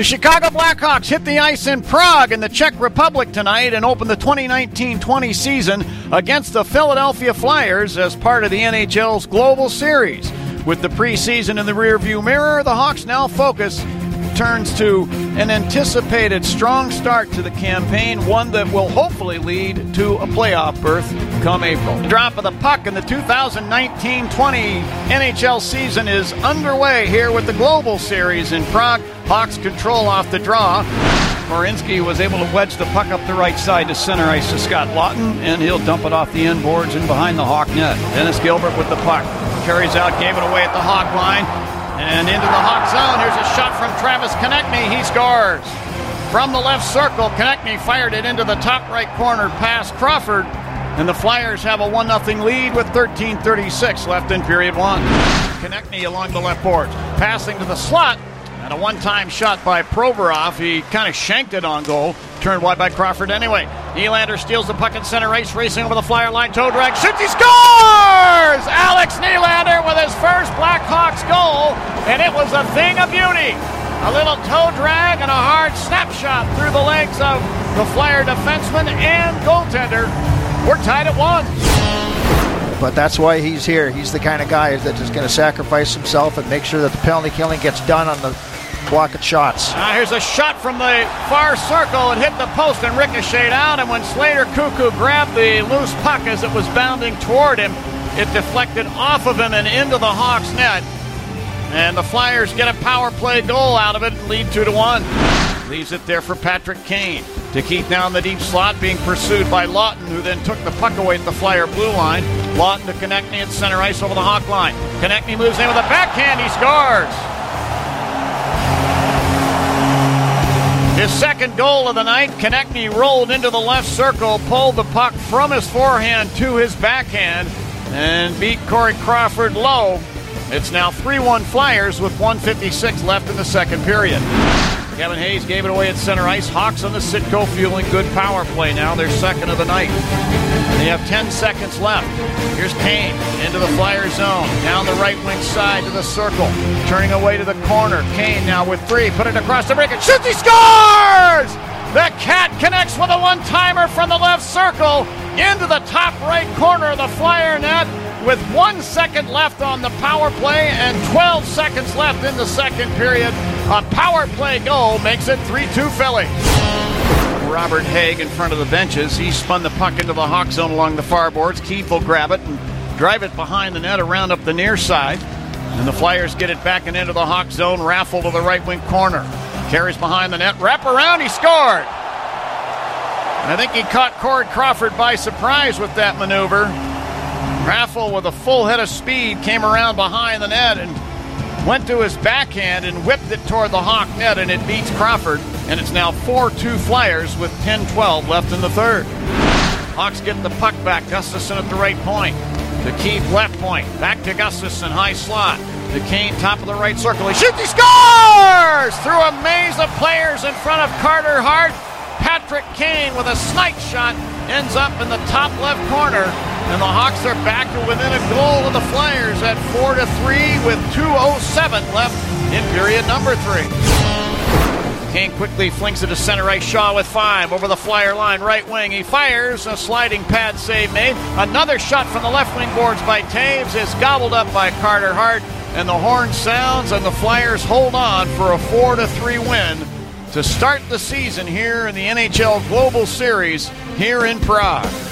Chicago Blackhawks hit the ice in Prague in the Czech Republic tonight and open the 2019-20 season against the Philadelphia Flyers as part of the NHL's Global Series. With the preseason in the rearview mirror, the Hawks now focus turns to an anticipated strong start to the campaign, one that will hopefully lead to a playoff berth come April. The drop of the puck in the 2019-20 NHL season is underway here with the Global Series in Prague. Hawks control off the draw. Werenski was able to wedge the puck up the right side to center ice to Scott Laughton, and he'll dump it off the end boards and behind the Hawk net. Dennis Gilbert with the puck. Carries out, gave it away at the Hawk line. And into the Hawk zone. Here's a shot from Travis Konecny. He scores. From the left circle, Konecny fired it into the top right corner past Crawford. And the Flyers have a 1-0 lead with 13:36 left in period one. Konecny along the left boards. Passing to the slot. And a one-time shot by Provorov. He kind of shanked it on goal. Turned wide by Crawford anyway. Nylander steals the puck in center ice, racing over the Flyer line. Toe drag. Shoots. He scores! Alex Nylander with his first Blackhawks goal. And it was a thing of beauty. A little toe drag and a hard snapshot through the legs of the Flyer defenseman and goaltender. We're tied at 1. But that's why he's here. He's the kind of guy that is going to sacrifice himself and make sure that the penalty killing gets done on the block of shots. Here's a shot from the far circle. It hit the post and ricocheted out, and when Slater Cuckoo grabbed the loose puck as it was bounding toward him, it deflected off of him and into the Hawks net. And the Flyers get a power play goal out of it and lead 2-1. Leaves it there for Patrick Kane. To keep down the deep slot, being pursued by Laughton, who then took the puck away at the Flyer blue line. Laughton to Konecny at center ice over the Hawk line. Konecny moves in with a backhand. He scores. His second goal of the night. Konecny rolled into the left circle, pulled the puck from his forehand to his backhand, and beat Corey Crawford low. It's now 3-1 Flyers with 1:56 left in the second period. Kevin Hayes gave it away at center ice. Hawks on the Citgo fueling good power play now. They're second of the night. They have 10 seconds left. Here's Kane into the Flyer zone. Down the right wing side to the circle. Turning away to the corner. Kane now with 3. Put it across the break and shoots. He scores! The Cat connects with a one-timer from the left circle into the top right corner of the Flyer net with 1 second left on the power play and 12 seconds left in the second period. A power play goal makes it 3-2 Philly. Robert Haig in front of the benches. He spun the puck into the Hawk zone along the far boards. Keefe will grab it and drive it behind the net around up the near side. And the Flyers get it back and into the Hawk zone. Raffle to the right wing corner. Carries behind the net. Wrap around. He scored. And I think he caught Corey Crawford by surprise with that maneuver. Raffle with a full head of speed came around behind the net and went to his backhand and whipped it toward the Hawk net, and it beats Crawford. And it's now 4-2 Flyers with 10:12 left in the third. Hawks get the puck back. Gustafsson at the right point. To Keefe left point. Back to Gustafsson, high slot. To Kane, top of the right circle. He shoots, he scores! Through a maze of players in front of Carter Hart. Patrick Kane with a snipe shot ends up in the top left corner. And the Hawks are back to within a goal of the Flyers at 4-3 with 2:07 left in period number 3. Kane quickly flings it to center ice. Shaw with 5 over the Flyer line, right wing. He fires, a sliding pad save made. Another shot from the left wing boards by Taves is gobbled up by Carter Hart. And the horn sounds, and the Flyers hold on for a 4-3 win to start the season here in the NHL Global Series here in Prague.